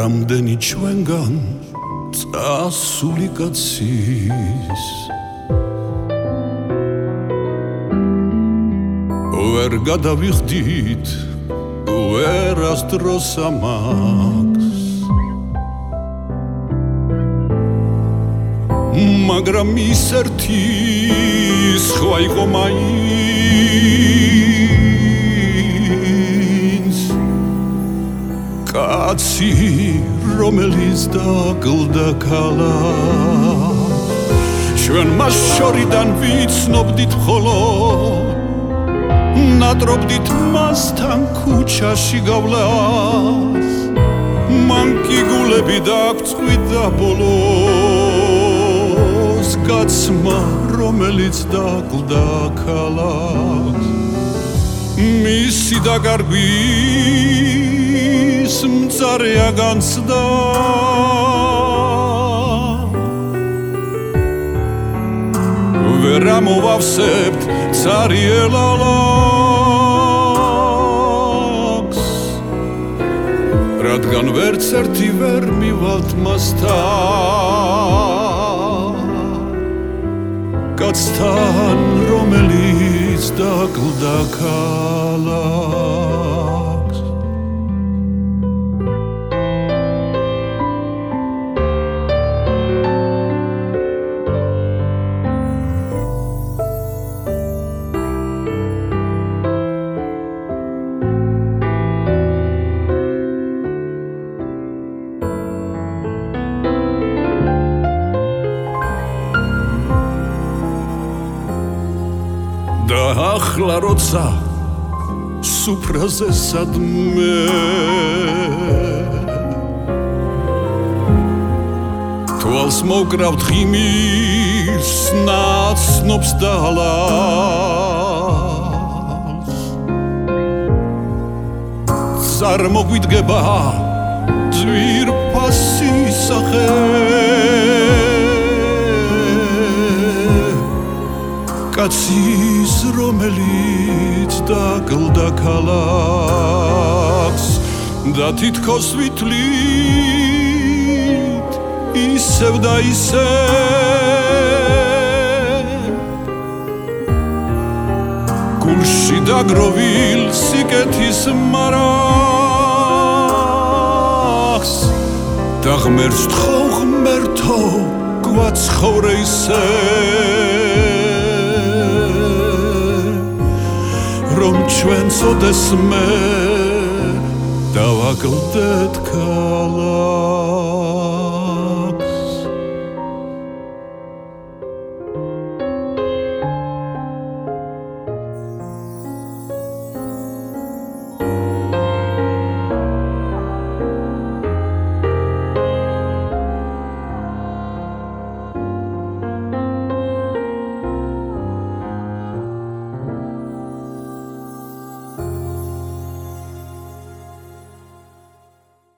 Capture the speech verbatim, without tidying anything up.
რამდენი ჩვენგან წასული კაცის ვერ გადავიხდით ვერასდროს ამაგს მაგრამ ის ერთი სხვა იყო მაინც კაცი რომელიც დაკლდა ქალაქს ჩვენ მას შორიდან ვიცნობდით მხოლოდ ნატრობდით მასთან ქუჩაში გავლას მან კი გულები დაგვწყვიტა ბოლოს კაცმა რომელიც დაკლდა ქალაქს მისი დაკარგვის მწარეა განცდა ვერ ამოვავსებთ ცარიელ ალაგს რადგან ვერც ერთი ვერ მივალთ მასთან კაცთან რომელიც დაკლდა ქალაქს და ახლა როცა სუფრაზე სადმე თვალს მოკრავთ ღიმის ნაცნობს და ალას წარმოგვიდგება ძვირფასი სახე კაცის რომელიც დაკლდა ქალაქს და თითქოს ვითვლით ისევ და ისევ გულში დაგროვილ სიკეთის მარახს და ღმერთს თხოვ ღმერთო გვაცხოვრე ისევ რომ ჩვენც ოდესმე დავაკლდეთ ქალაქს